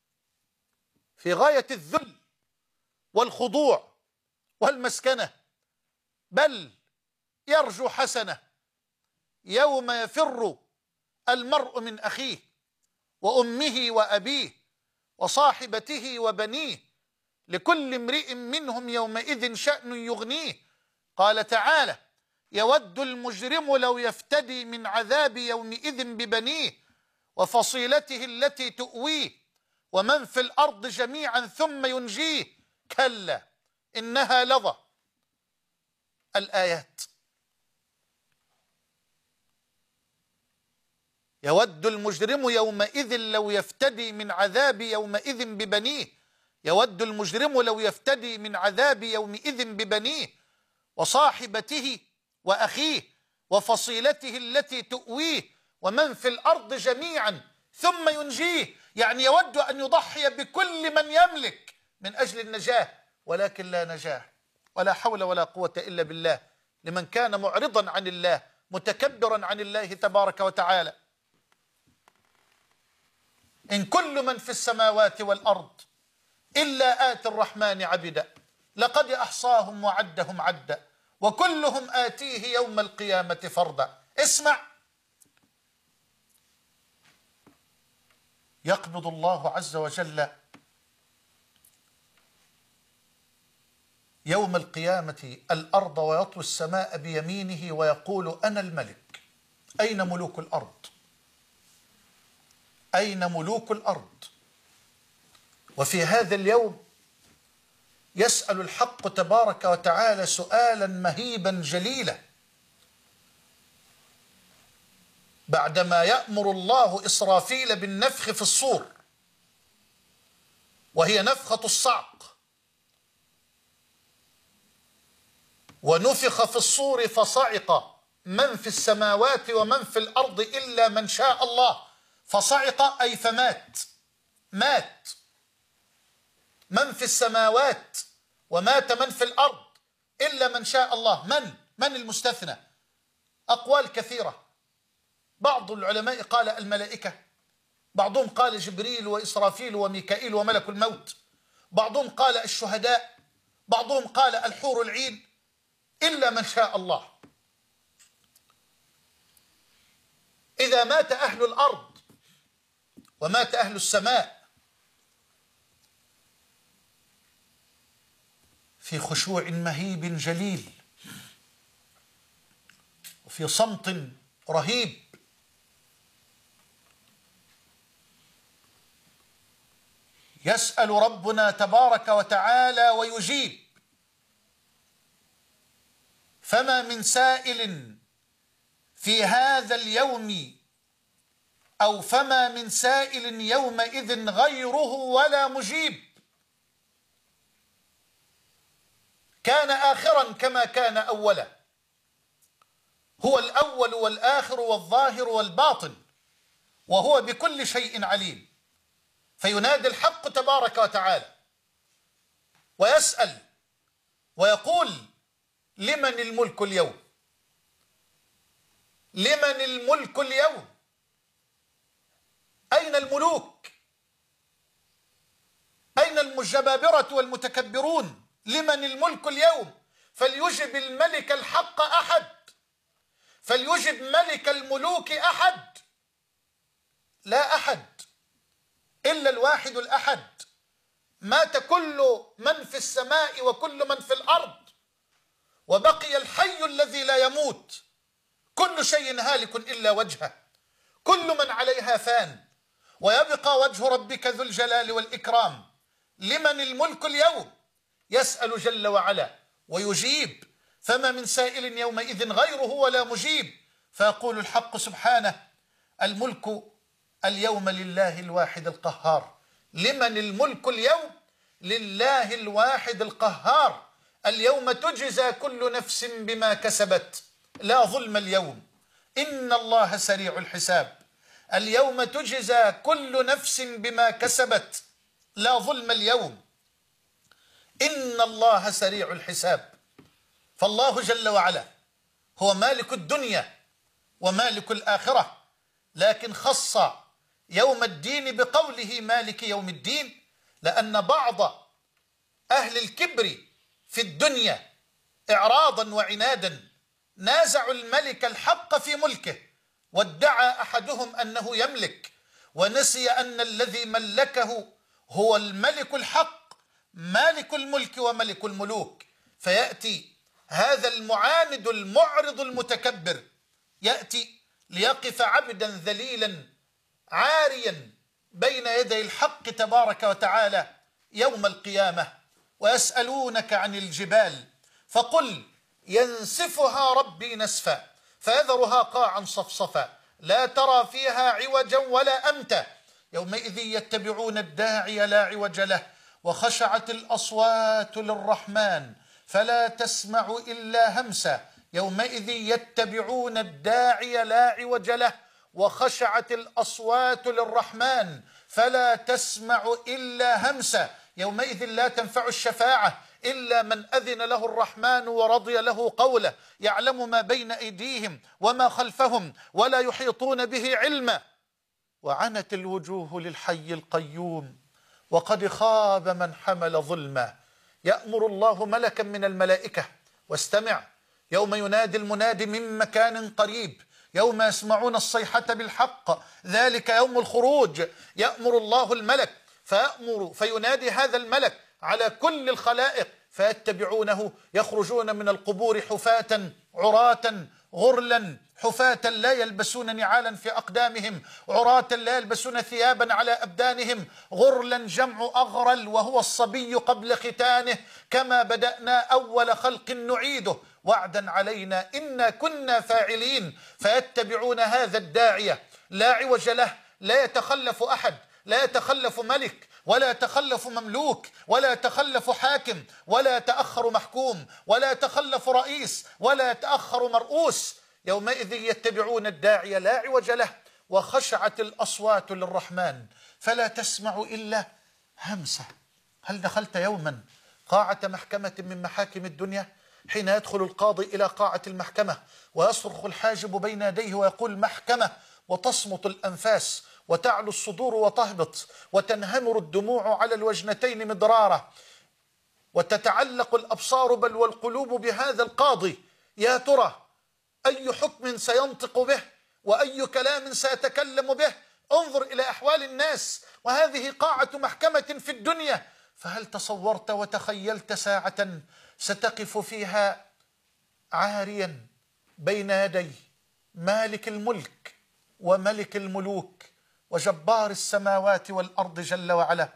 في غاية الذل والخضوع والمسكنة، بل يرجو حسنة يوم يفر المرء من أخيه وأمه وأبيه وصاحبته وبنيه، لكل امرئ منهم يومئذ شأن يغنيه. قال تعالى: يود المجرم لو يفتدي من عذاب يومئذ ببنيه وفصيلته التي تؤويه ومن في الأرض جميعا ثم ينجيه، كلا إنها لظى. الآيات. يود المجرم يومئذ لو يفتدي من عذاب يومئذ ببنيه، يود المجرم لو يفتدي من عذاب يومئذ ببنيه وصاحبته وأخيه وفصيلته التي تؤويه ومن في الأرض جميعا ثم ينجيه. يعني يود أن يضحي بكل من يملك من أجل النجاة، ولكن لا نجاة ولا حول ولا قوة إلا بالله لمن كان معرضا عن الله متكبرا عن الله تبارك وتعالى. إن كل من في السماوات والأرض إلا آتي الرحمن عبدا، لقد أحصاهم وعدهم عدا، وكلهم آتيه يوم القيامة فردا. اسمع، يقبض الله عز وجل يوم القيامة الأرض ويطوي السماء بيمينه ويقول أنا الملك. أين ملوك الأرض؟ أين ملوك الأرض؟ وفي هذا اليوم يسأل الحق تبارك وتعالى سؤالا مهيبا جليلا، بعدما يأمر الله إسرافيل بالنفخ في الصور، وهي نفخة الصعق، ونفخ في الصور فصعق من في السماوات ومن في الأرض إلا من شاء الله. فصعق أي فمات، مات من في السماوات ومات من في الأرض إلا من شاء الله. من المستثنى؟ أقوال كثيرة. بعض العلماء قال الملائكة، بعضهم قال جبريل وإسرافيل وميكائيل وملك الموت، بعضهم قال الشهداء، بعضهم قال الحور العين، إلا من شاء الله. إذا مات أهل الأرض ومات أهل السماء في خشوع مهيب جليل وفي صمت رهيب، يسأل ربنا تبارك وتعالى ويجيب. فما من سائل في هذا اليوم، أو فما من سائل يومئذ غيره ولا مجيب. كان آخرا كما كان أولا، هو الأول والآخر والظاهر والباطن، وهو بكل شيء عليم. فينادي الحق تبارك وتعالى ويسأل ويقول لمن الملك اليوم؟ لمن الملك اليوم؟ أين الملوك؟ أين الجبابرة والمتكبرون؟ لمن الملك اليوم؟ فليجب الملك الحق أحد، فليجب ملك الملوك أحد. لا أحد إلا الواحد الأحد. مات كل من في السماء وكل من في الأرض، وبقي الحي الذي لا يموت. كل شيء هالك إلا وجهه، كل من عليها فان، ويبقى وجه ربك ذو الجلال والإكرام. لمن الملك اليوم؟ يسأل جل وعلا ويجيب. فما من سائل يومئذ غيره ولا مجيب. فيقول الحق سبحانه الملك اليوم لله الواحد القهار. لمن الملك اليوم؟ لله الواحد القهار. اليوم تجزى كل نفس بما كسبت لا ظلم اليوم، إن الله سريع الحساب. اليوم تجزى كل نفس بما كسبت لا ظلم اليوم، إن الله سريع الحساب. فالله جل وعلا هو مالك الدنيا ومالك الآخرة، لكن خص يوم الدين بقوله مالك يوم الدين، لأن بعض أهل الكبر في الدنيا إعراضا وعنادا نازعوا الملك الحق في ملكه، وادعى أحدهم أنه يملك، ونسي أن الذي ملكه هو الملك الحق مالك الملك وملك الملوك. فيأتي هذا المعاند المعرض المتكبر، يأتي ليقف عبدا ذليلا عاريا بين يدي الحق تبارك وتعالى يوم القيامة. ويسألونك عن الجبال فقل ينسفها ربي نسفا فيذرها قاعا صفصفا لا ترى فيها عوجا ولا أمتا. يومئذ يتبعون الداعي لا عوج له وخشعت الأصوات للرحمن فلا تسمع إلا همسا. يومئذ يتبعون الداعي لا عوج له وخشعت الأصوات للرحمن فلا تسمع إلا همسا. يومئذ لا تنفع الشفاعة إلا من أذن له الرحمن ورضي له قوله. يعلم ما بين أيديهم وما خلفهم ولا يحيطون به علما. وعنت الوجوه للحي القيوم وقد خاب من حمل ظلما. يأمر الله ملكا من الملائكة، واستمع يوم ينادي المنادي من مكان قريب، يوم يسمعون الصيحة بالحق ذلك يوم الخروج. يأمر الله الملك فينادي هذا الملك على كل الخلائق فيتبعونه يخرجون من القبور حفاة عراة غرلا حفاة لا يلبسون نعالا في أقدامهم عراة لا يلبسون ثيابا على أبدانهم غرلا جمع أغرل وهو الصبي قبل ختانه كما بدأنا أول خلق نعيده وعدا علينا إنا كنا فاعلين. فيتبعون هذا الداعية لا عوج له، لا يتخلف أحد، لا يتخلف ملك ولا يتخلف مملوك ولا يتخلف حاكم ولا يتأخر محكوم ولا يتخلف رئيس ولا يتأخر مرؤوس. يومئذ يتبعون الداعي لا عوج له وخشعت الأصوات للرحمن فلا تسمع إلا همسة. هل دخلت يوما قاعة محكمة من محاكم الدنيا حين يدخل القاضي إلى قاعة المحكمة ويصرخ الحاجب بين يديه ويقول محكمة وتصمت الأنفاس وتعلو الصدور وتهبط وتنهمر الدموع على الوجنتين مدرارة وتتعلق الأبصار بل والقلوب بهذا القاضي؟ يا ترى أي حكم سينطق به وأي كلام سيتكلم به؟ انظر إلى أحوال الناس وهذه قاعة محكمة في الدنيا. فهل تصورت وتخيلت ساعة ستقف فيها عاريا بين يدي مالك الملك وملك الملوك وجبار السماوات والأرض جل وعلا؟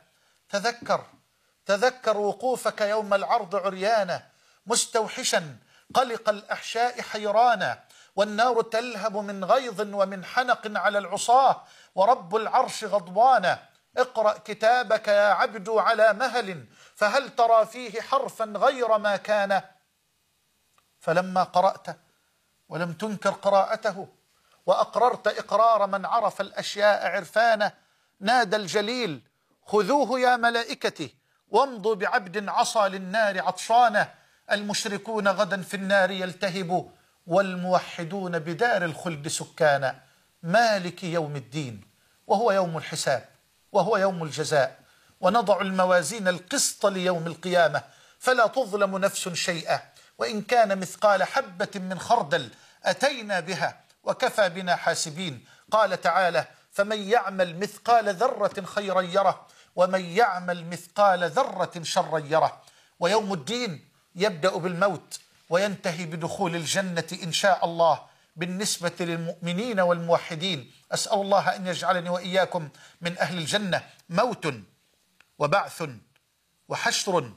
تذكر وقوفك يوم العرض عريانا مستوحشا قلق الأحشاء حيرانا والنار تلهب من غيظ ومن حنق على العصاة ورب العرش غضبانا. اقرأ كتابك يا عبد على مهل فهل ترى فيه حرفا غير ما كان؟ فلما قرأت ولم تنكر قراءته وأقررت إقرار من عرف الأشياء عرفانا نادى الجليل خذوه يا ملائكتي وامضوا بعبد عصى للنار عطشانا. المشركون غدا في النار يلتهبوا والموحدون بدار الخلد سكانا. مالك يوم الدين وهو يوم الحساب وهو يوم الجزاء ونضع الموازين القسط ليوم القيامة فلا تظلم نفس شيئا وإن كان مثقال حبة من خردل أتينا بها وكفى بنا حاسبين. قال تعالى فمن يعمل مثقال ذرة خيرا يره ومن يعمل مثقال ذرة شرا يره. ويوم الدين يبدأ بالموت وينتهي بدخول الجنة إن شاء الله بالنسبة للمؤمنين والموحدين. أسأل الله أن يجعلني وإياكم من أهل الجنة. موت وبعث وحشر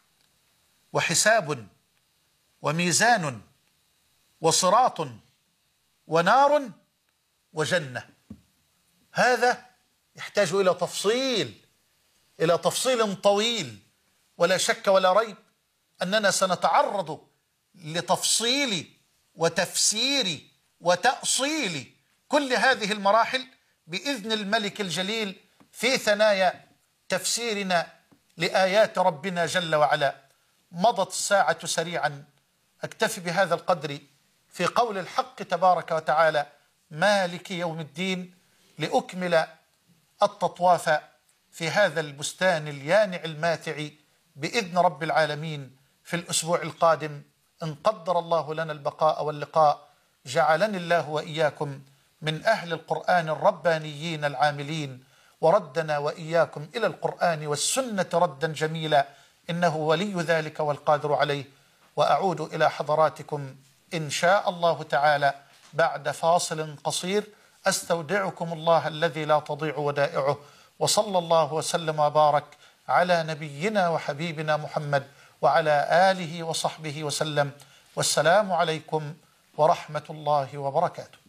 وحساب وميزان وصراط ونار وجنة. هذا يحتاج إلى تفصيل طويل ولا شك ولا ريب أننا سنتعرض لتفصيل وتفسير وتأصيل كل هذه المراحل بإذن الملك الجليل في ثنايا تفسيرنا لآيات ربنا جل وعلا. مضت الساعة سريعا، أكتفي بهذا القدر في قول الحق تبارك وتعالى مالك يوم الدين لأكمل التطواف في هذا البستان اليانع الماتع بإذن رب العالمين في الأسبوع القادم إن قدر الله لنا البقاء واللقاء. جعلني الله وإياكم من أهل القرآن الربانيين العاملين وردنا وإياكم إلى القرآن والسنة ردا جميلا إنه ولي ذلك والقادر عليه. وأعود إلى حضراتكم إن شاء الله تعالى بعد فاصل قصير. أستودعكم الله الذي لا تضيع ودائعه وصلى الله وسلم وبارك على نبينا وحبيبنا محمد وعلى آله وصحبه وسلم. والسلام عليكم ورحمة الله وبركاته.